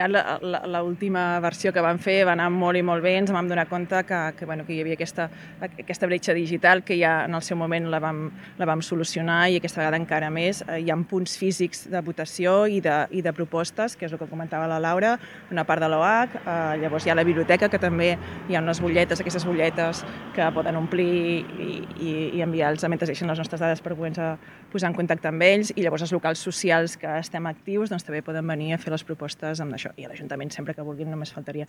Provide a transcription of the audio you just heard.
L'última versió que vam fer va anar molt i molt bé, ens vam donar compte que hi havia aquesta bretxa digital que ja en el seu moment la vam solucionar i aquesta vegada encara més. Hi ha punts físics de votació i de propostes, que és el que comentava la Laura, una part de l'OH, llavors hi ha la biblioteca, que també hi ha unes butlletes, aquestes butlletes que poden omplir i enviar-los mentre deixen les nostres dades per poder-nos posar en contacte amb ells, i llavors els locals socials que estem actius també poden venir a fer les propostes amb això. I a l'Ajuntament sempre que vulguin, només faltaria.